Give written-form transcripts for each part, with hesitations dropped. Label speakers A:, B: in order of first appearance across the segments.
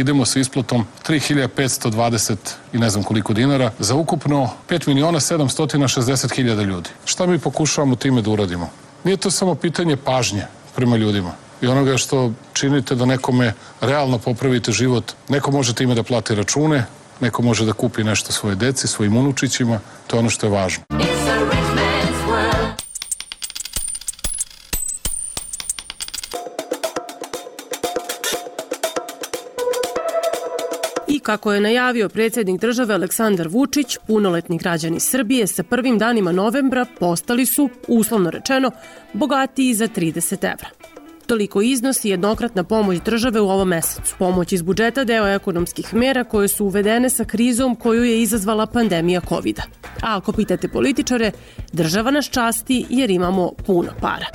A: idemo sa isplatom 3.520 i ne znam koliko dinara za ukupno 5.760.000 ljudi. Šta mi pokušavamo time da uradimo? Nije to samo pitanje pažnje prema ljudima i onoga što činite da nekome realno popravite život. Neko može time da plati račune, neko može da kupi nešto svoje deci, svojim unučićima. To je ono što je važno.
B: I kako je najavio predsjednik države Aleksandar Vučić, punoletni građani Srbije sa prvim danima novembra postali su, uslovno rečeno, bogatiji za 30 evra. Toliko iznosi jednokratna pomoć države u ovom mesecu. Pomoć iz budžeta deo ekonomskih mera koje su uvedene sa krizom koju je izazvala pandemija COVID-a. A ako pitate političare, država nas časti jer imamo puno para.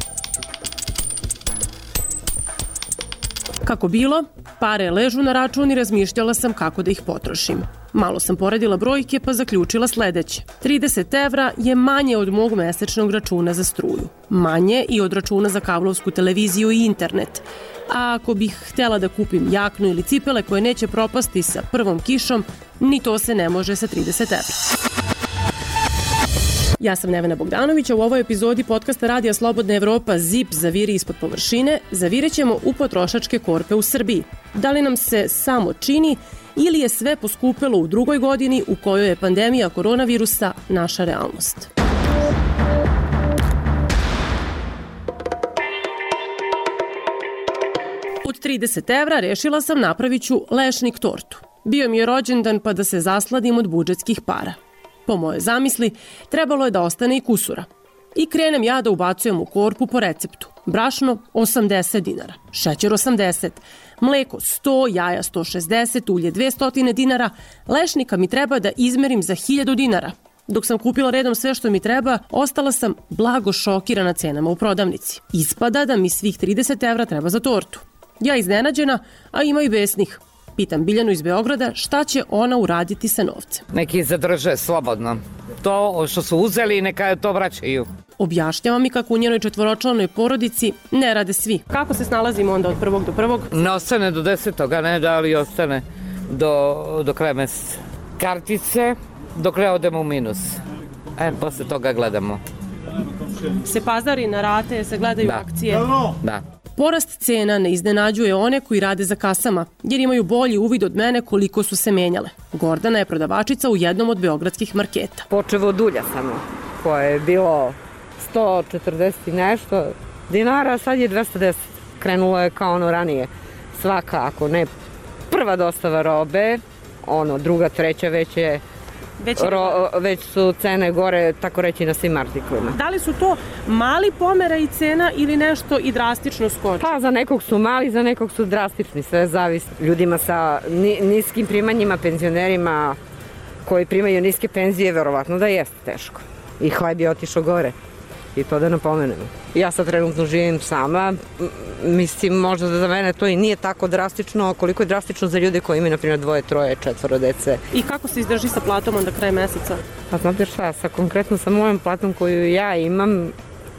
B: Kako bilo, pare ležu na račun i razmišljala sam kako da ih potrošim. Malo sam poredila brojke pa zaključila sledeće. 30 evra je manje od mog mesečnog računa za struju. Manje i od računa za kablovsku televiziju i internet. A ako bih htjela da kupim jaknu ili cipele koje neće propasti sa prvom kišom, ni to se ne može sa 30 evra. Ja sam Nevena Bogdanović, a u ovoj epizodi podcasta Radija Slobodna Evropa ZIP zaviri ispod površine, zavirećemo u potrošačke korpe u Srbiji. Da li nam se samo čini ili je sve poskupelo u drugoj godini u kojoj je pandemija koronavirusa naša realnost? Od 30 evra rešila sam napravit ću lešnik tortu. Bio mi je rođendan pa da se zasladim od budžetskih para. Po moje zamisli, trebalo je da ostane i kusura. I krenem ja da ubacujem u korpu po receptu. Brašno 80 dinara, šećer 80, mleko 100, jaja 160, ulje 200 dinara, lešnika mi treba da izmerim za 1000 dinara. Dok sam kupila redom sve što mi treba, ostala sam blago šokirana cenama u prodavnici. Ispada da mi svih 30 evra treba za tortu. Ja iznenađena, a ima i besnih. Pitam Biljanu iz Beograda šta će ona uraditi sa novcem.
C: Neki zadrže slobodno. To što su uzeli neka to vraćaju.
B: Objašnjava mi kako u njenoj četvoročlanoj porodici ne rade svi. Kako se snalazimo onda od prvog do prvog?
C: Ne ostane do 10. a ne da li ostane do kraja meseca. Kartice dok ne odemo u minus. Posle toga gledamo.
B: Se pazari na rate, se gledaju akcije?
C: Da.
B: Porast cena ne iznenađuje one koji rade za kasama, jer imaju bolji uvid od mene koliko su se menjale. Gordana je prodavačica u jednom od beogradskih marketa.
D: Počevo od ulja samo, koje je bilo 140 i nešto dinara, sad je 210. Krenulo je kao ono ranije. Svaka, ako ne prva dostava robe, druga, treća već su cene gore, tako reći, na svim artiklima.
B: Da li su to mali pomeraji cena ili nešto i drastično skoči?
D: Pa za nekog su mali, za nekog su drastični, sve zavisi. Ljudima sa niskim primanjima, penzionerima koji primaju niske penzije, verovatno da jeste teško. I hleb je otišao gore. I to da napomenemo. Ja sad trenutno živim sama, mislim možda da za mene to i nije tako drastično koliko je drastično za ljude koji imaju na primjer 2, 3, 4 dece.
B: I kako se izdrži sa platom onda kraj meseca?
D: Pa znate šta, konkretno sa mojom platom koju ja imam,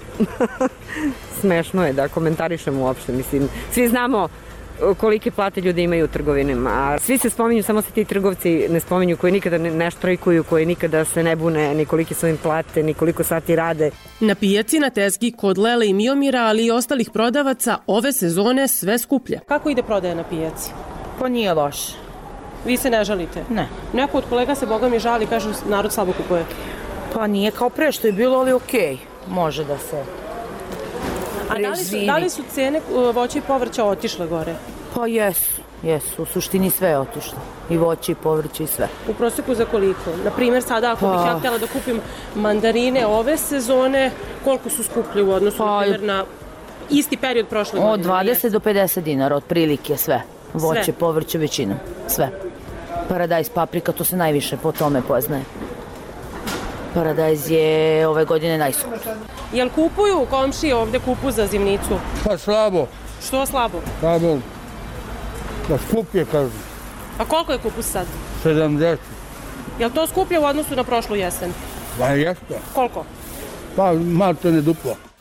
D: smešno je da komentarišem uopšte, mislim, svi znamo kolike plate ljudi imaju u trgovinama, a svi se spominju, samo se ti trgovci ne spominju koji nikada ne štrajkuju, koji nikada se ne bune, ni kolike su im plate, ni koliko sati rade.
B: Na pijaci, na tezgi, kod Lele i Miomira, ali i ostalih prodavaca, ove sezone sve skuplje. Kako ide prodaja na pijaci?
E: Pa nije loše.
B: Vi se ne žalite?
E: Ne.
B: Neko od kolega se, boga mi, žali, kaže narod slabo kupuje.
E: Pa nije kao pre što je bilo, ali okej. Može da se...
B: A da li su cene voća i povrća otišle gore?
E: Pa jesu. U suštini sve je otišlo. I voće i povrće i sve.
B: U proseku za koliko? Naprimjer, sada ako bih ja htjela da kupim mandarine ove sezone, koliko su skuplje u odnosu na isti period prošle godine?
E: Od 20 do 50 dinara, otprilike sve. Voće, povrće, većinom. Sve. Paradajz, paprika, to se najviše po tome poznaje. Paradajz je ove godine najskuplji.
B: Jel kupuju komšije ovde kupu za zimnicu?
F: Pa slabo.
B: Što slabo?
F: Slabo. Pa skuplje kažu.
B: A koliko je kupus sad?
F: 70.
B: Jel to skuplje u odnosu na prošlu jesen?
F: Pa jeste.
B: Koliko?
F: Pa malo to ne duplo.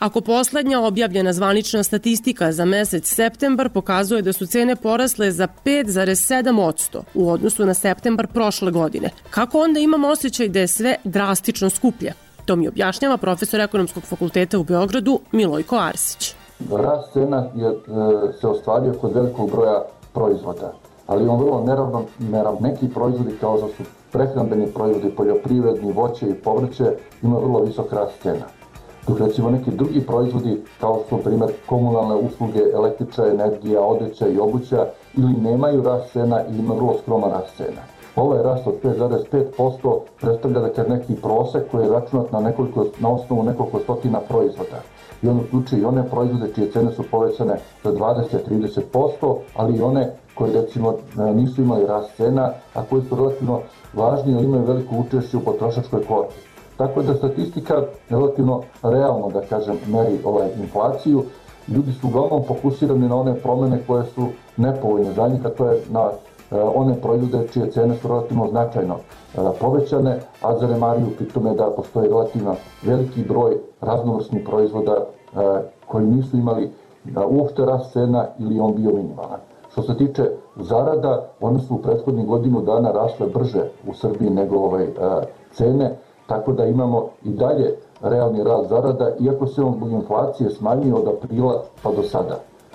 B: Ako poslednja objavljena zvanična statistika za mesec septembar pokazuje da su cene porasle za 5,7% u odnosu na septembar prošle godine, kako onda imamo osjećaj da je sve drastično skuplje? To mi objašnjava profesor Ekonomskog fakulteta u Beogradu Milojko Arsić.
G: Rast cena se ostvario kod velikog broja proizvoda, ali on vrlo neravnomeran. Neki proizvodi kao što su prehrambeni proizvodi, poljoprivredni, voće i povrće ima vrlo visok rast cena. Dok recimo neki drugi proizvodi kao su primjer komunalne usluge, električna energija, odeća i obuća ili nemaju rast cena ili ima vrlo skroman rast cena. Ovaj rast od 5,5% predstavlja neki prosek koji je računat na osnovu nekoliko stotina proizvoda. I on uključuje i one proizvode čije cene su povećane za 20-30%, ali i one koje recimo nisu imali rast cena, a koji su relativno važni jer imaju veliko učešće u potrošačkoj korpi. Tako da statistika relativno realno, da kažem, meri inflaciju. Ljudi su uglavnom fokusirani na one promjene koje su nepovoljne za njih, a to je na one proizvode čije cene su relativno značajno povećane, a zanemaruju pri tome da postoji relativno veliki broj raznovrsnih proizvoda koji nisu imali uopšte rast cena ili on bio minimalan. Što se tiče zarada, one su u prethodnih godinu dana rasle brže u Srbiji nego cene, tako da imamo i dalje realni rast zarada, iako se on zbog inflacije smanjio od aprila pa do sada.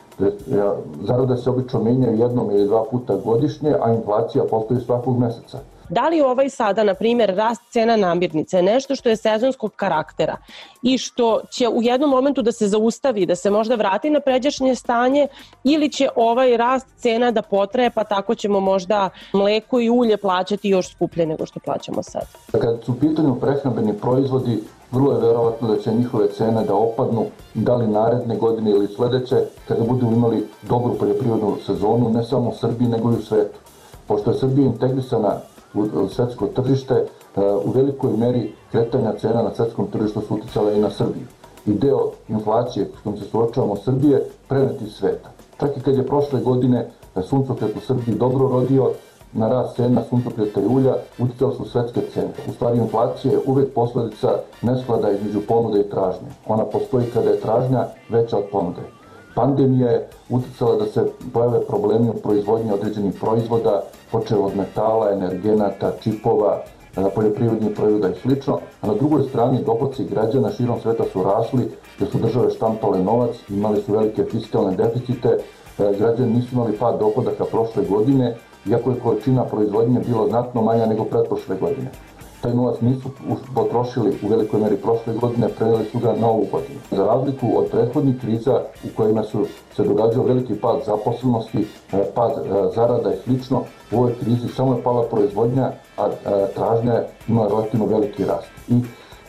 G: Zarade se obično menjaju jednom ili dva puta godišnje, a inflacija postoji svakog meseca.
B: Da li sada, na primjer, rast cena namirnice je nešto što je sezonskog karaktera i što će u jednom momentu da se zaustavi, da se možda vrati na pređašnje stanje, ili će ovaj rast cena da potraje, pa tako ćemo možda mleko i ulje plaćati još skuplje nego što plaćamo sad?
G: Kad su u pitanju prehrambeni proizvodi, vrlo je verovatno da će njihove cene da opadnu, da li naredne godine ili sledeće, kada budu imali dobru poljoprivrednu sezonu, ne samo u Srbiji nego i u svetu. Pošto je Srbija integrisana u svetsko tržište, u velikoj meri kretanja cena na svetskom tržištu su uticala i na Srbiju. I deo inflacije s kojom se suočavamo Srbije preneti iz sveta. Čak i kad je prošle godine suncokret u Srbiji dobro rodio, na rast cena suncokreta i ulja uticale su svetske cene. U stvari inflacija je uvek posledica nesklada između ponude i tražnje. Ona postoji kada je tražnja veća od ponude. Pandemija je uticala da se pojave problemi u proizvodnji određenih proizvoda, počev od metala, energenata, čipova, poljoprivrednih proizvoda i sl. A na drugoj strani dohoci građana širom sveta su rasli, jer su države štampale novac, imali su velike fiskalne deficite, građani nisu imali pad dohodaka prošle godine, iako je količina proizvodnje bila znatno manja nego pretprošle godine. Taj novac nisu potrošili u velikoj meri prošle godine, preneli su ga na ovu godinu. Za razliku od prethodnih kriza u kojima su se događao veliki pad zaposlenosti, pad zarada i sl. U ovoj krizi samo je pala proizvodnja, a tražnja ima relativno veliki rast. I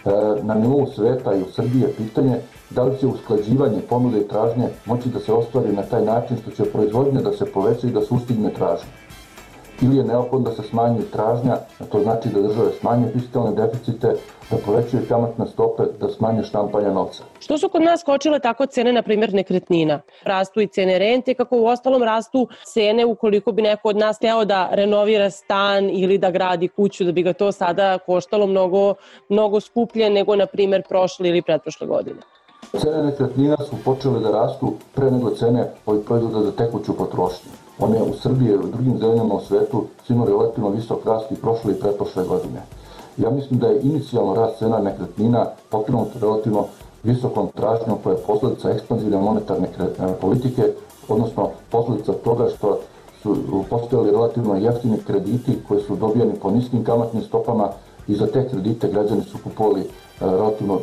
G: na nivou sveta i u Srbiji je pitanje da li će usklađivanje ponude i tražnje moći da se ostvari na taj način što će proizvodnja da se poveća i da sustigne tražnje. Ili je neophodno da se smanji tražnja, a to znači da države smanje fiskalne deficite, da povećaju kamatne stope, da smanje štampanja novca.
B: Što su kod nas skočile tako cene, na primjer, nekretnina? Rastu i cene rente, kako u ostalom rastu cene ukoliko bi neko od nas hteo da renovira stan ili da gradi kuću, da bi ga to sada koštalo mnogo skuplje nego, na primjer, prošle ili pretprošle godine.
G: Cene nekretnina su počele da rastu pre nego cene ovih proizvoda za tekuću potrošnju. One u Srbiji i u drugim zemljama u svetu su imali relativno visok rast i prošle i pretprošle godine. Ja mislim da je inicijalno rast cena nekretnina pokrenut relativno visokom tražnjom koja je posljedica ekspanzivne monetarne politike, odnosno posljedica toga što su postojali relativno jeftini krediti koji su dobijani po niskim kamatnim stopama i za te kredite građani su kupovali relativno,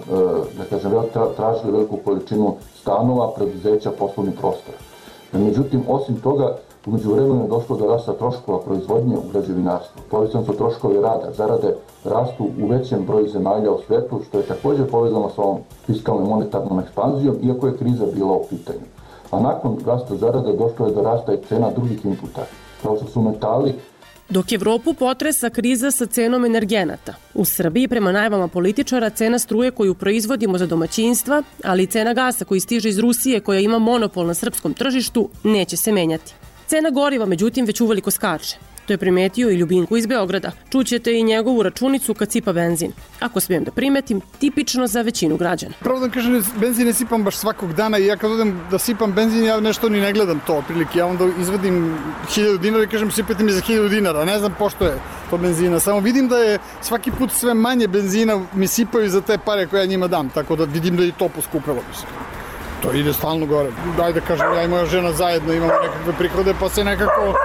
G: tražili veliku količinu stanova, preduzeća, poslovnih prostora. Međutim, osim toga, u međuvremenu je došlo do rasta troškova proizvodnje u građevinarstvu. Povećani su troškovi rada, zarade rastu u većem broju zemalja u svetu, što je također povezano sa ovom fiskalnom monetarnom ekspanzijom, iako je kriza bila u pitanju. A nakon rasta zarada došlo je do rasta i cena drugih inputa, kao što su metali.
B: Dok Evropu potresa kriza sa cenom energenata, u Srbiji, prema najavama političara, cena struje koju proizvodimo za domaćinstva, ali i cena gasa koji stiže iz Rusije, koja ima monopol na srpskom tržištu, neće se menjati. Cena goriva, međutim, već uveliko skače. To je primetio i Ljubinko iz Beograda. Čućete i njegovu računicu kad sipa benzin. Ako smijem da primetim, tipično za većinu građana.
F: Pravo da kažem, benzin ne sipam baš svakog dana i ja kad odem da sipam benzin, ja nešto ni ne gledam to otprilike. Ja onda izvadim 1000 dinara i kažem sipajte mi za 1000 dinara. Ne znam pošto je to benzina. Samo vidim da je svaki put sve manje benzina mi sipaju za te pare koje ja njima dam. Tako da vidim da je i to poskupilo. To ide stalno gore. Daj da kažem, ja i moja žena zajedno imamo nekakve prihode, pa se nekako,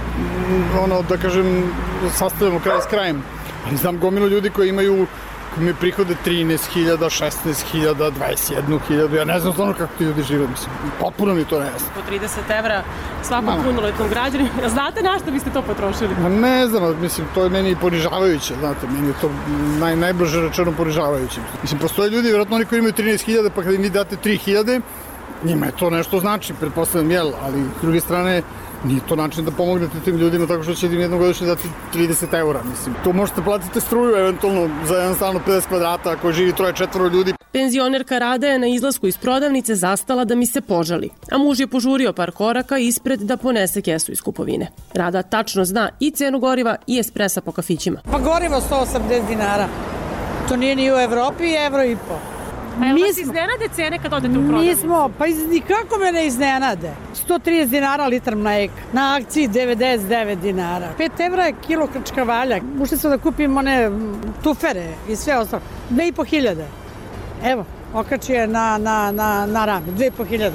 F: da kažem, sastavljamo kraj s krajem. Ali znam gomilu ljudi koji imaju prihode 13.000, 16.000, 21.000, ja ne znam stvarno kako ti ljudi žive, mislim, potpuno mi to ne jasno.
B: Po 30 evra svakom punoletnom građaninu, znate na što biste to potrošili?
F: Ne znam, mislim, to je meni ponižavajuće, znate, meni je to najbrže rečeno ponižavajuće. Mislim, postoje ljudi, vjerojatno oni koji imaju 13.000, pa kada im vi date 3.000, njima je to nešto znači, pretpostavljam, jel, ali s druge strane, nije to način da pomognete tim ljudima tako što ćete im jednogodišnje dati 30 eura, mislim. To možete platiti struju, eventualno, za jednostavno 50 kvadrata, ako živi 3-4 ljudi.
B: Penzionerka Rada je na izlasku iz prodavnice zastala da mi se požali, a muž je požurio par koraka ispred da ponese kesu iz kupovine. Rada tačno zna i cenu goriva i espresa po kafićima.
H: Pa gorivo 180 dinara. To nije ni u Evropi, evro i po.
B: A jel vas iznenade cene kad odete u prodavnicu?
H: Pa nikako me ne iznenade. 130 dinara litar mleka, na akciji 99 dinara. 5 evra je kilo krčkavalja. Ušli smo da kupim one tufere i sve ostalo. 2.500. Evo, okači je na rame, 2.500.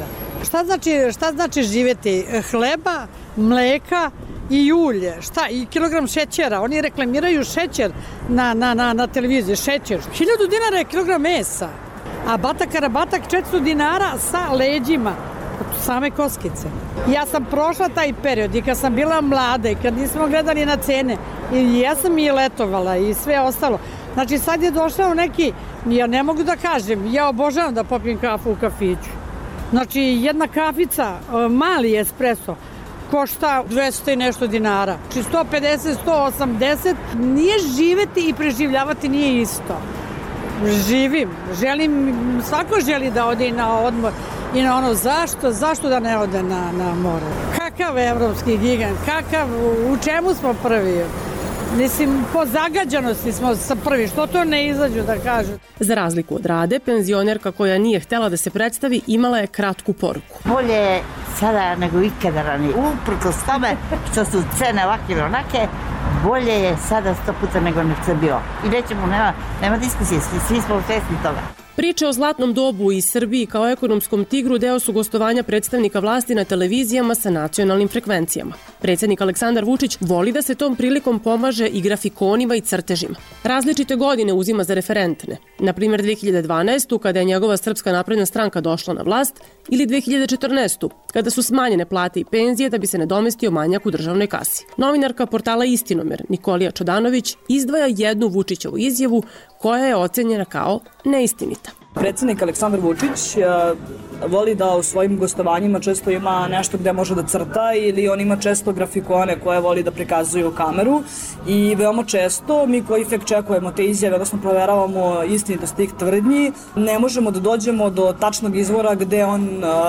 H: Šta znači živjeti? Hleba, mleka i ulje, šta, i kilogram šećera. Oni reklamiraju šećer na televiziji, šećer. 1000 dinara je kilogram mesa. A batak karabatak 400 dinara sa leđima, same koskice. Ja sam prošla taj period i kad sam bila mlada i kad nismo gledali na cene, i ja sam i letovala i sve ostalo. Znači sad je došao neki, ja ne mogu da kažem, ja obožavam da popijem kafu u kafiću. Znači jedna kafica, mali espresso, košta 200 i nešto dinara. Znači 150, 180, nije živeti i preživljavati nije isto. Živim, svako želi da ode i na odmor i na ono zašto da ne ode na more. Kakav evropski gigant, u čemu smo prvi? Mislim, po zagađanosti smo prvi, što to ne izađu da kažu.
B: Za razliku od Rade, penzionerka koja nije htela da se predstavi imala je kratku poruku.
I: Bolje je sada nego ikada ranije. Uprkos tome što su cene ovake ili onake, bolje je sada 100 puta nego što je bio. I nećemo, nema diskusije, svi smo svesni toga.
B: Priče o zlatnom dobu i Srbiji kao ekonomskom tigru deo su gostovanja predstavnika vlasti na televizijama sa nacionalnim frekvencijama. Predsjednik Aleksandar Vučić voli da se tom prilikom pomaže i grafikonima i crtežima. Različite godine uzima za referentne. Na primjer 2012. kada je njegova Srpska napredna stranka došla na vlast ili 2014. kada su smanjene plate i penzije da bi se nadomestio manjak u državnoj kasi. Novinarka portala Istinomer Nikolija Čodanović izdvaja jednu Vučićevu izjavu koja je ocenjena kao neistinita.
J: Predsjednik Aleksandar Vučić voli da u svojim gostovanjima često ima nešto gde može da crta ili on ima često grafikone koje voli da prikazuju u kameru i veoma često mi koji fact-checkujemo te izjave, odnosno proveravamo istinitost tih tvrdnji, ne možemo da dođemo do tačnog izvora gde on,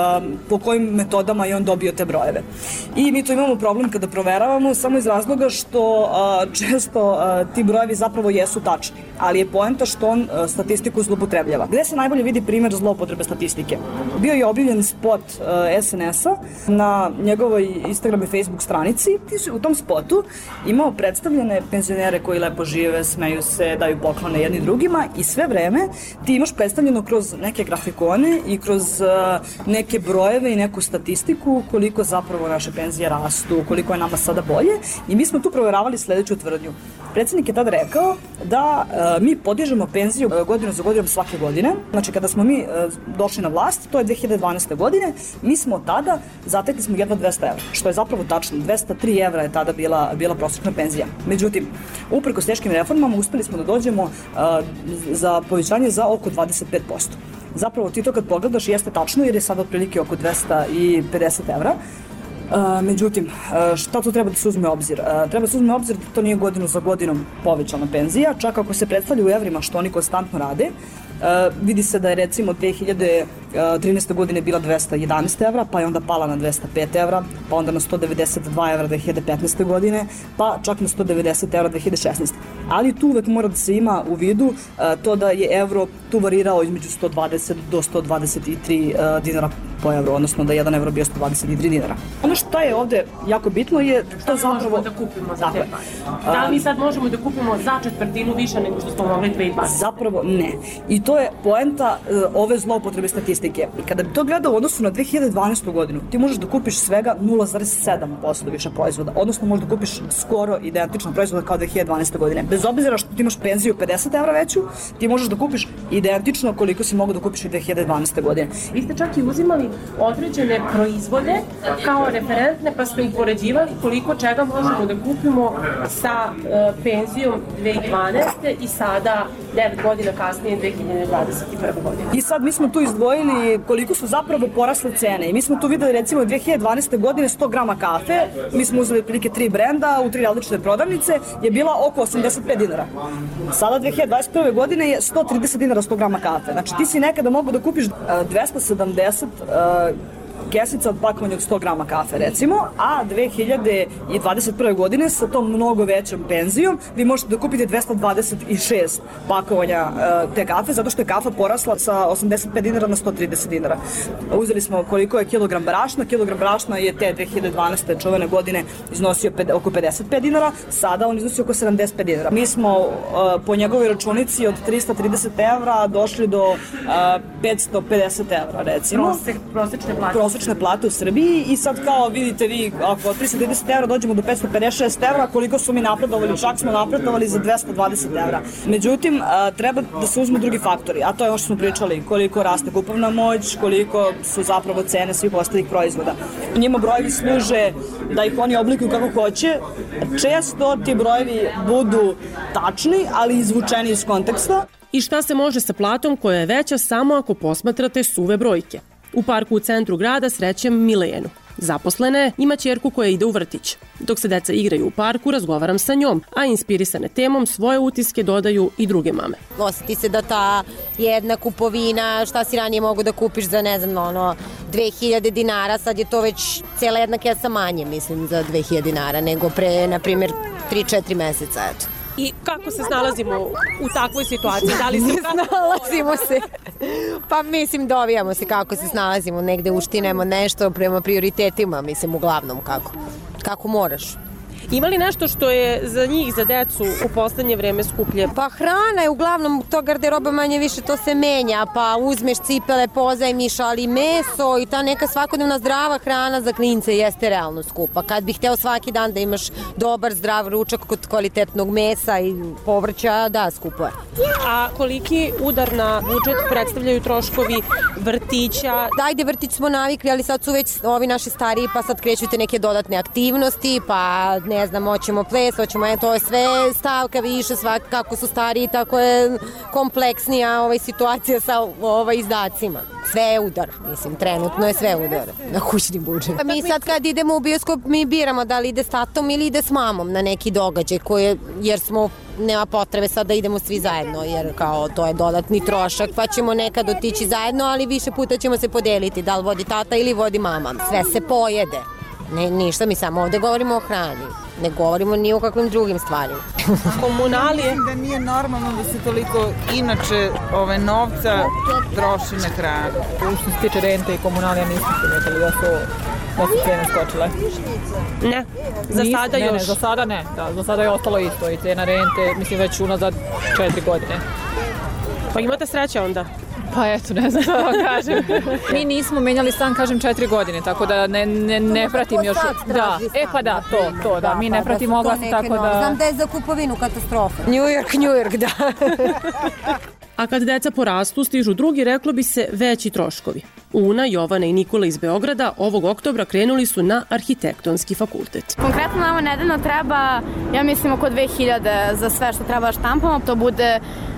J: po kojim metodama je on dobio te brojeve. I mi to imamo problem kada proveravamo samo iz razloga što često ti brojevi zapravo jesu tačni, ali je poenta što on statistiku zloupotrebljava. Gde se najbolje vidi primjer zloupotrebe statistike? Bio je objavljen spot SNS-a na njegovoj Instagram i Facebook stranici. U tom spotu imao predstavljene penzionere koji lepo žive, smeju se, daju poklone jedni drugima i sve vreme ti imaš predstavljeno kroz neke grafikone i kroz neke brojeve i neku statistiku koliko zapravo naše penzije rastu, koliko je nama sada bolje i mi smo tu proveravali sledeću tvrdnju. Predsjednik je tada rekao da mi podižemo penziju godinu za godinom svake godine. Znači kada smo mi došli na vlast, to je 2012. godine, mi smo tada zatekli smo jedva 200 evra, što je zapravo tačno. 203 evra je tada bila prosječna penzija. Međutim, uprkos teškim reformama uspeli smo da dođemo za povećanje za oko 25%. Zapravo ti to kad pogledaš jeste tačno jer je sada otprilike oko 250 evra. Međutim, šta tu treba da se uzme u obzir? Treba da se uzme u obzir da to nije godinu za godinom povećana penzija, čak ako se predstavlja u evrima što oni konstantno rade. Vidi se da je recimo 2013. godine bila 211 evra, pa je onda pala na 205 evra, pa onda na 192 evra 2015. godine, pa čak na 190 evra 2016. Ali tu uvek mora da se ima u vidu to da je evro tu varirao između 120 do 123 dinara po evru, odnosno da je 1 evro bio 123 dinara. Ono što je ovde jako bitno je to zapravo...
B: Možemo da kupimo za te pare? Da li mi sad možemo da kupimo za četvrtinu više nego što smo mogli 2020?
J: Zapravo ne. I to je poenta ove zloupotrebe statistike. I kada bi to gledao u odnosu na 2012. godinu, ti možeš da kupiš svega 0,7% više proizvoda, odnosno možeš da kupiš skoro identično proizvoda kao 2012. godine. Bez obzira što ti imaš penziju 50 evra veću, ti možeš da kupiš identično koliko si mogao da kupiš i 2012. godine.
B: Vi ste čak i uzimali određene proizvode kao referentne, pa ste upoređivali koliko čega možemo da kupimo sa penzijom 2012. i sada 9 godina kasnije 2021. godine.
J: I sad mi smo tu izdvojili koliko su zapravo porasle cene i mi smo tu videli recimo 2012. godine 100 grama kafe, mi smo uzeli prilike 3 brenda u 3 različite prodavnice, je bila oko 85 dinara. Sada 2021. godine je 130 dinara 100 grama kafe. Znači ti si nekada mogu da kupiš 270 kesica od pakovanja od 100 grama kafe recimo, a 2021. godine sa tom mnogo većom penzijom vi možete da kupite 226 pakovanja te kafe, zato što je kafa porasla sa 85 dinara na 130 dinara. Uzeli smo koliko je kilogram brašna je te 2012. čuvene godine iznosio oko 55 dinara, sada on iznosi oko 75 dinara. Mi smo po njegovoj računici od 330 evra došli do 550 evra recimo. Prosečne plate u Srbiji i sad kao vidite vi ako od 330 evra dođemo do 556 evra koliko su mi napredovali, čak smo napredovali za 220 evra. Međutim, treba da se uzmu drugi faktori, a to je ono što smo pričali, koliko raste kupovna moć, koliko su zapravo cene svih ostalih proizvoda. Njima brojevi služe da ih oni oblikuju kako hoće, često ti brojevi budu tačni, ali izvučeni iz konteksta.
B: I šta se može sa platom koja je veća samo ako posmatrate suve brojke? U parku u centru grada srećem Milenu. Zaposlena je, ima ćerku koja ide u vrtić. Dok se deca igraju u parku, razgovaram sa njom, a inspirisane temom svoje utiske dodaju i druge mame.
K: Osjeti se da ta jedna kupovina, šta si ranije mogu da kupiš za, 2000 dinara, sad je to već cijela jedna kesa manje, mislim, za 2000 dinara, nego pre, na primjer, 3-4 meseca, eto.
B: I kako se snalazimo u takvoj situaciji? Da li se
K: snalazimo se? Pa mislim, dovijamo se kako se snalazimo, negde uštinemo nešto prema prioritetima, mislim, uglavnom kako moraš.
B: Ima li nešto što je za njih, za decu, u poslednje vreme skuplje?
K: Pa hrana je uglavnom, to garderoba manje više to se menja, pa uzmeš cipele, pozajmiš, ali meso i ta neka svakodnevna zdrava hrana za klince jeste realno skupa. Kad bih hteo svaki dan da imaš dobar, zdrav ručak kod kvalitetnog mesa i povrća, da, skupo je.
B: A koliki udar na budžet predstavljaju troškovi vrtića?
K: Ajde, vrtić smo navikli, ali sad su već ovi naši stariji, pa sad krećute neke dodatne aktivnosti, pa ne znam, hoćemo ples, to je sve stavka više, kako su stariji, tako je kompleksnija situacija sa izdacima. Sve je udar, mislim, trenutno je sve udar na kućni budžet. Mi sad kad idemo u bioskop, mi biramo da li ide s tatom ili ide s mamom na neki događaj, jer nema potrebe sad da idemo svi zajedno, jer kao to je dodatni trošak, pa ćemo nekad otići zajedno, ali više puta ćemo se podeliti, da li vodi tata ili vodi mama. Sve se pojede. Ništa, mi samo ovde govorimo o hrani, ne govorimo ni o kakvim drugim stvarima.
B: Komunalije?
L: Mislim da nije normalno da se toliko inače novca troši na hranu. Što se tiče rente i komunalija nismo primetili da su cene skočile.
B: Ne, za sada još?
L: Ne, za sada ne, za sada je ostalo isto i cena rente, mislim već unazad 4 godine.
B: Pa imate sreće onda?
L: Pa eto, ne znam da vam kažem. Mi nismo menjali stan, kažem, 4 godine, tako da ne pratim još. Da, pa da, to, da, mi ne pratimo oglase, tako da...
K: Znam da je za kupovinu katastrofa.
B: New York, da. A kad deca porastu, stižu drugi, reklo bi se, veći troškovi. Una, Jovana i Nikola iz Beograda ovog oktobra krenuli su na arhitektonski fakultet.
M: Konkretno nama nedeljno treba, ja mislim, oko 2000 za sve što treba štampamo. To bude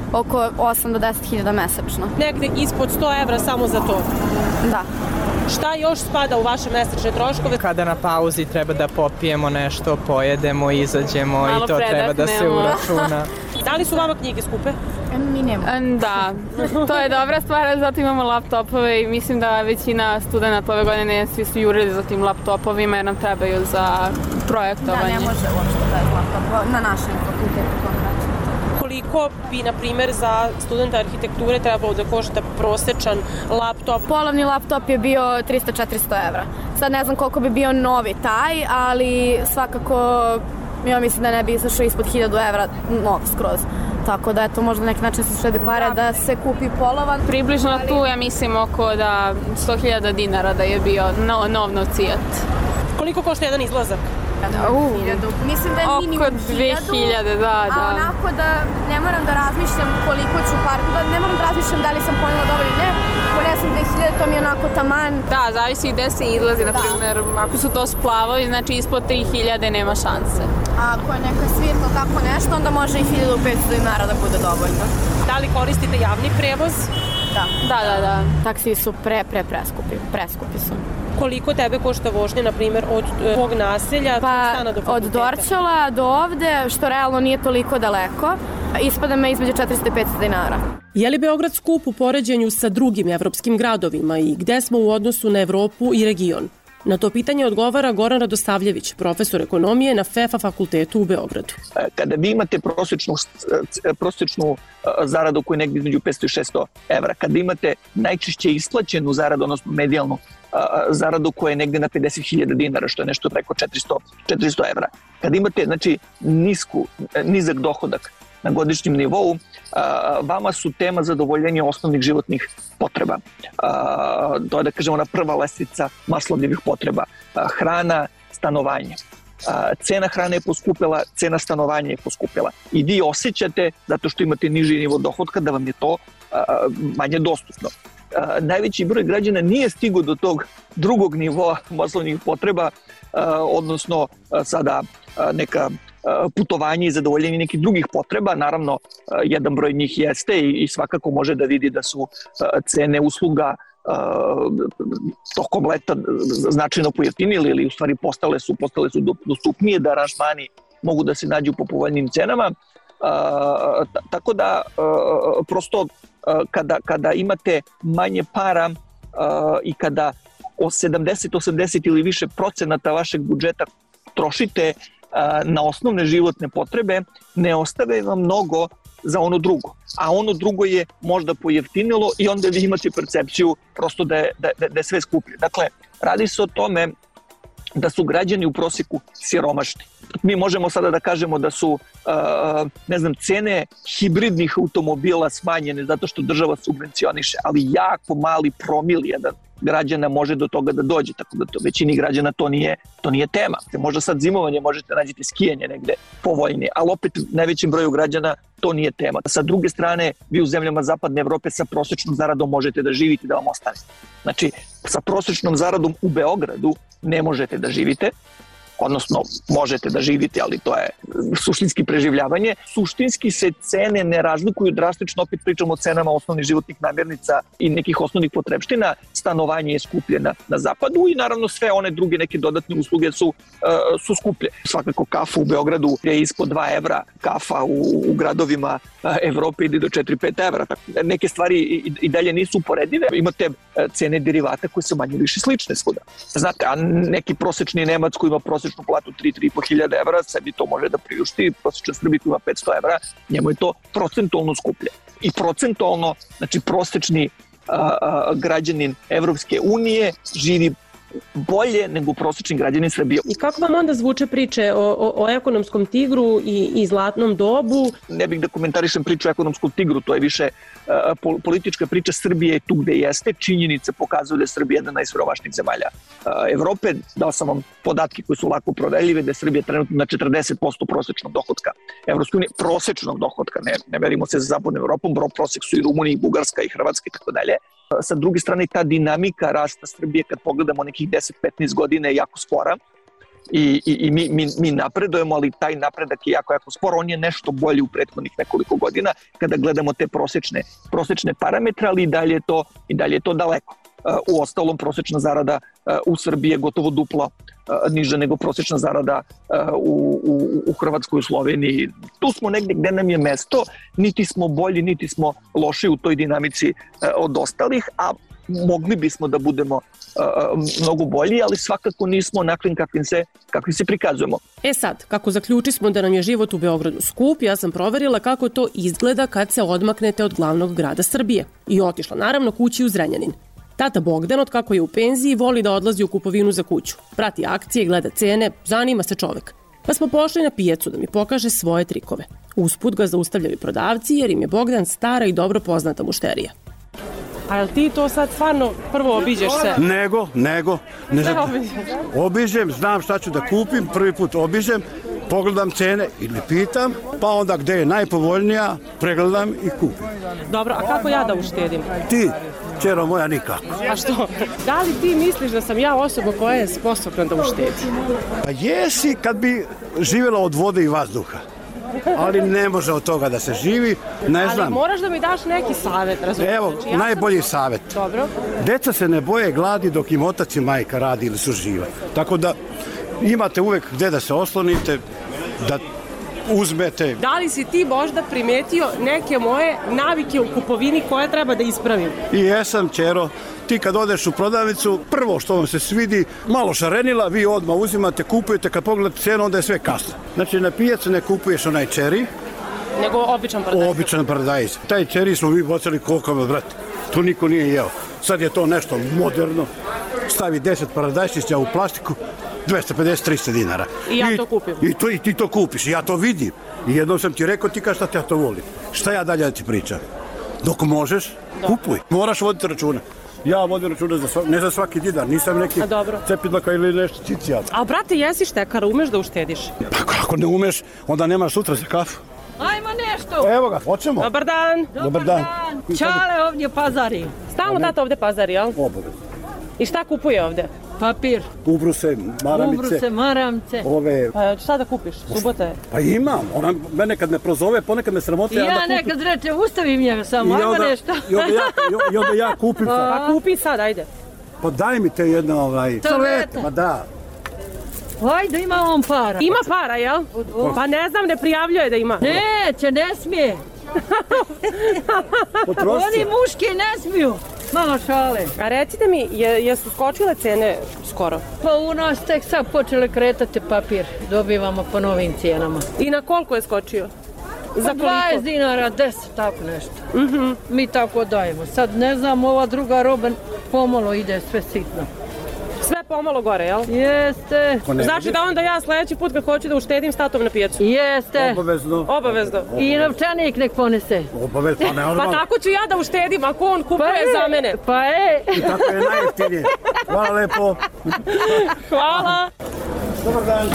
M: oko 8 do 10 hiljada mesečno.
B: Negde ispod 100 evra samo za to?
M: Da.
B: Šta još spada u vaše mesečne troškove?
N: Kada na pauzi treba da popijemo nešto, pojedemo, izađemo i to treba da se uračuna.
B: Da li su vama knjige skupe?
M: Mi nemamo.
O: Da, to je dobra stvar, zato imamo laptopove i mislim da većina studenta ove godine svi su jurili za tim laptopovima jer nam trebaju za projektovanje.
M: Da, ne može uopšte da je laptop na našem fakultetu.
B: Koliko bi, na primjer, za studenta arhitekture trebalo da košta prosečan laptop?
M: Polovni laptop je bio 300-400 evra. Sad ne znam koliko bi bio novi taj, ali svakako ja mislim da ne bi izašao ispod 1000 evra nov skroz. Tako da eto, možda neki način se štede pare da se kupi polovan.
O: Približno tu ja mislim oko da 100.000 dinara da je bio nov novcijat.
B: Koliko košta jedan izlazak?
M: Mislim da je minimum
O: 2000, da.
M: A onako da ne moram da razmišljam koliko ću ne moram da razmišljam da li sam ponela dobro ili ne. Ako ne sam 2000, to mi je onako taman.
O: Da, zavisi gde se izlazi, na primjer, ako su to splavovi, znači ispod 3000 nema šanse.
M: A ako je neka svirka tako nešto, onda može i 1500 dinara da bude dovoljno.
B: Da li koristite javni prevoz?
M: Da. Taksi su preskupi su.
B: Koliko tebe košta vožnja, na primjer, od tvog naselja, stana do fakulteta?
M: Od Dorćola do ovde, što realno nije toliko daleko, ispada me između 400 i 500 dinara.
B: Je li Beograd skup u poređenju sa drugim evropskim gradovima i gde smo u odnosu na Evropu i region? Na to pitanje odgovara Goran Radosavljević, profesor ekonomije na FEFA fakultetu u Beogradu.
P: Kada vi imate prosječnu zaradu koja je negdje između 500 i 600 evra, kada imate najčešće isplaćenu zaradu, odnosno medijalnu zaradu koja je negdje na 50.000 dinara, što je nešto preko 400 evra, kada imate nizak dohodak na godišnjem nivou, vama su tema zadovoljenja osnovnih životnih potreba. To je, da kažemo, ona prva lestvica Maslovljevih potreba. Hrana, stanovanje. Cena hrane je poskupila, cena stanovanja je poskupila. I vi osjećate, zato što imate niži nivo dohotka, da vam je to manje dostupno. Najveći broj građana nije stigao do tog drugog nivoa maslovnih potreba, odnosno sada neka putovanje i zadovoljenje nekih drugih potreba. Naravno, jedan broj njih jeste i svakako može da vidi da su cene usluga tokom leta značajno pojeftinili ili u stvari postale su dostupnije, da aranžmani mogu da se nađu po povoljnim cenama. Tako da prosto kada imate manje para i kada 70, 80 ili više procenata vašeg budžeta trošite na osnovne životne potrebe, ne ostave vam mnogo za ono drugo. A ono drugo je možda pojeftinilo i onda vi imate percepciju prosto da je sve skuplje. Dakle, radi se o tome da su građani u prosjeku siromašni. Mi možemo sada da kažemo da su cene hibridnih automobila smanjene zato što država subvencioniše, ali jako mali promil jedan građana može do toga da dođe, tako da to većini građana to nije tema. Možda sad zimovanje možete nađete skijanje negde povoljnije, ali opet najvećem broju građana to nije tema. Sa druge strane, vi u zemljama zapadne Evrope sa prosječnom zaradom možete da živite da vam ostane. Znači, sa prosječnom zaradom u Beogradu ne možete da živite, odnosno možete da živite, ali to je suštinski preživljavanje. Suštinski se cene ne razlikuju drastično, opet pričamo o cenama osnovnih životnih namirnica i nekih osnovnih potrebština. Stanovanje je skuplje na zapadu i naravno sve one druge neke dodatne usluge su skuplje. Svakako kafa u Beogradu je ispod 2 evra, kafa u gradovima Evrope ide do 4-5 evra. Neke stvari i dalje nisu uporedive. Imate cene derivata koje su manje više slične svuda. Znate, a neki prosječni Nemac koji ima prosječnu platu 3-3,5 hiljada evra, sebi to može da priušti, prosječan Srbi koji ima 500 evra, njemu je to procentualno skuplje. I procentualno, znači prosječni građanin Evropske unije živi bolje nego prosječni građanin Srbije.
B: I kako vam onda zvuče priče o ekonomskom tigru i zlatnom dobu?
P: Ne bih da komentarišem priču o ekonomskom tigru, to je više politička priča. Srbije je tu gde jeste. Činjenice pokazuju da je Srbija jedna najsiromašnijih zemalja Evrope. Dao sam vam podatke koji su lako proverljive, da je Srbija trenutno na 40% prosječnog dohotka Evropske unije. Prosječnog dohotka, ne merimo se za zapadnom Evropom, prosjek su i Rumunija, i Bugarska, i Hrvatska i tako dalje. Sa druge strane, ta dinamika rasta Srbije, kad pogledamo nekih 10-15 godina, je jako spora. i mi napredujemo, ali taj napredak je jako sporo. On je nešto bolji u prethodnih nekoliko godina kada gledamo te prosečne parametre, ali i dalje je to daleko. U ostalom, prosečna zarada u Srbiji je gotovo duplo niža nego prosečna zarada u Hrvatskoj, u Sloveniji. Tu smo negde gde nam je mesto, niti smo bolji, niti smo loši u toj dinamici od ostalih, a mogli bismo da budemo mnogo bolji, ali svakako nismo onakvim kakvim se prikazujemo.
B: Sad, kako zaključismo da nam je život u Beogradu skup, ja sam proverila kako to izgleda kad se odmaknete od glavnog grada Srbije i otišla naravno kući u Zrenjanin. Tata Bogdan, od kako je u penziji, voli da odlazi u kupovinu za kuću. Prati akcije, gleda cene, zanima se čovek. Pa smo pošli na pijacu da mi pokaže svoje trikove. Usput ga zaustavljaju prodavci jer im je Bogdan stara i dobro poznata mušterija. A jel ti to sad stvarno prvo obiđeš se?
Q: Nego. Obiđem, znam šta ću da kupim, prvi put obiđem, pogledam cene ili pitam, pa onda gde je najpovoljnija, pregledam i kupim.
B: Dobro, a kako ja da uštedim?
Q: Ti, čero moja, nikako.
B: A što? Da li ti misliš da sam ja osoba koja je sposobna da uštedi?
Q: Pa jesi kad bi živjela od vode i vazduha. Ali ne može od toga da se živi, ne znam.
B: Ali moraš da mi daš neki savjet, razumiješ?
Q: Evo, najbolji savjet.
B: Dobro.
Q: Deca se ne boje gladi dok im otac i majka radi ili su živa. Tako da imate uvek gde da se oslonite, da uzmete.
B: Da li si ti možda primetio neke moje navike u kupovini koje treba da ispravim?
Q: I jesam, čero. Ti kad odeš u prodavnicu, prvo što vam se svidi, malo šarenila, vi odmah uzimate, kupujete, kad pogledate cenu, onda je sve kasno. Znači, na pijacu ne kupuješ onaj čeri,
B: nego običan paradajz.
Q: Običan paradajz. Taj čeri smo vi bocali kokama, brate. To niko nije jeo. Sad je to nešto moderno. Stavi 10 paradajčića u plastiku, 250-300 dinara.
B: I ja to kupim.
Q: I ti to kupiš, ja to vidim. I jednom sam ti rekao, ti kažeš šta ja to volim. Šta ja dalje da ti pričam? Dok možeš, kupuj. Moraš voditi računa. Ja vodim računa ne za svaki dinar, nisam neki cepidlaka ili nešto cicijal.
B: A brate, jesi štekara, umeš da uštediš?
Q: Pa kako ne umeš, onda nemaš sutra za kafu.
H: Ajmo nešto!
Q: Evo ga, hoćemo.
B: Dobar dan!
Q: Dobar dan!
H: Čale ovdje pazari.
B: Stalno tata ovde pazari, jel?
Q: Obavezno.
B: I šta kupuje ovde?
H: Papir.
Q: Ubruse,
H: maramce.
Q: Ove...
B: Pa šta da kupiš? Subota je.
Q: Pa imam. Ona mene kad me prozove, ponekad me sramote.
H: Ja nekad reče, ustavim njega samo, ajmo nešto.
Q: I onda ja kupim sad.
B: Pa kupi sad, ajde.
Q: Pa daj mi te jedna
H: Salvete.
Q: Ma da.
H: Ajde, ima on para.
B: Ima para, jel? Pa ne znam, ne prijavljuje da ima.
H: Neće, ne smije. Oni muški ne smiju. Malo šale.
B: A recite mi, jesu skočile cene skoro?
H: Pa u nas tek sad počele kretati papir. Dobivamo po novim cijenama.
B: I na koliko je skočio? Za
H: 20 dinara, 10, tako nešto. Mi tako dajemo. Sad ne znam, ova druga roba pomalo ide sve sitno.
B: Sve pomalo gore, jel?
H: Jeste.
B: Znači da onda ja sledeći put kad hoću da uštedim s tatom na pijacu?
H: Jeste.
B: Obavezno.
H: I novčanik nek ponese.
Q: Obavezno, pa ne.
B: Pa tako ću ja da uštedim ako on kupuje za mene.
Q: I tako je najjeftinije. Hvala lepo.
B: Hvala.
Q: Dobar dan.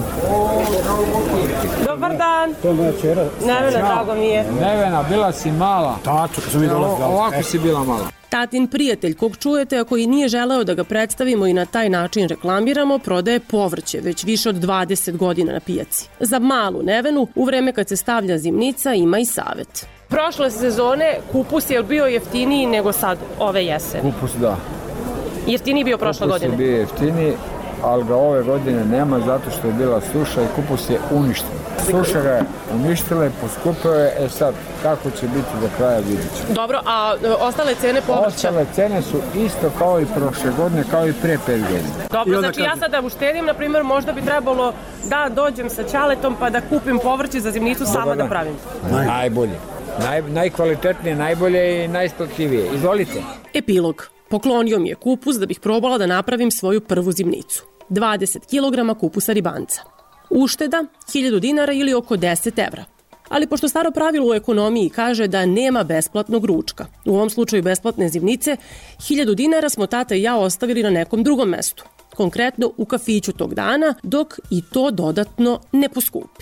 B: Dobar dan.
Q: To je moja čera.
B: Nevena, drago mi je.
R: Nevena, bila si mala.
Q: Tačno, kad sam mi dolazila.
R: Ovako si bila mala.
B: Tatin prijatelj, kog čujete, a koji nije želeo da ga predstavimo i na taj način reklamiramo, prodaje povrće već više od 20 godina na pijaci. Za malu Nevenu, u vreme kad se stavlja zimnica, ima i savet. Prošle sezone kupus je bio jeftiniji nego sad ove jesen.
R: Kupus, da.
B: Jeftiniji bio prošle godine?
R: Kupus je bio jeftiniji, ali ga ove godine nema zato što je bila suša i kupus je uništen. Suša ga je uništila i poskupio je, sad kako će biti do kraja vidjet ćemo.
B: Dobro, a ostale cene povrća?
R: Ostale cene su isto kao i prošle godine, kao i pre 5 godina.
B: Dobro, znači ja sad da uštedim, na primjer, možda bi trebalo da dođem sa ćaletom pa da kupim povrće za zimnicu sama da pravim.
R: Najbolje, najkvalitetnije, najbolje i najisplativije. Izvolite.
B: Epilog. Poklonio mi je kupus da bih probala da napravim svoju prvu zimnicu. 20 kg kupusa ribanca. Ušteda 1000 dinara ili oko 10 evra. Ali pošto staro pravilo u ekonomiji kaže da nema besplatnog ručka, u ovom slučaju besplatne zimnice, 1000 dinara smo tata i ja ostavili na nekom drugom mestu. Konkretno u kafiću tog dana, dok i to dodatno ne poskupi.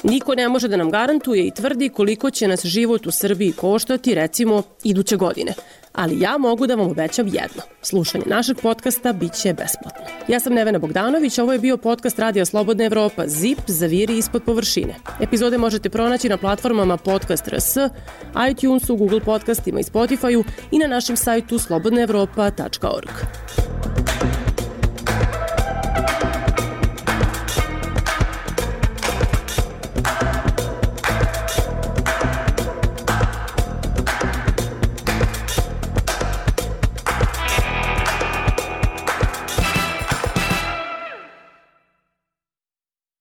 B: Niko ne može da nam garantuje i tvrdi koliko će nas život u Srbiji koštati, recimo, iduće godine. Ali ja mogu da vam obećam jedno. Slušanje našeg podcasta bit će besplatno. Ja sam Nevena Bogdanović, ovo je bio podcast Radija Slobodna Evropa, ZIP, zaviri ispod površine. Epizode možete pronaći na platformama Podcast.rs, iTunesu, Google podcastima i Spotifyu i na našem sajtu slobodnaevropa.org.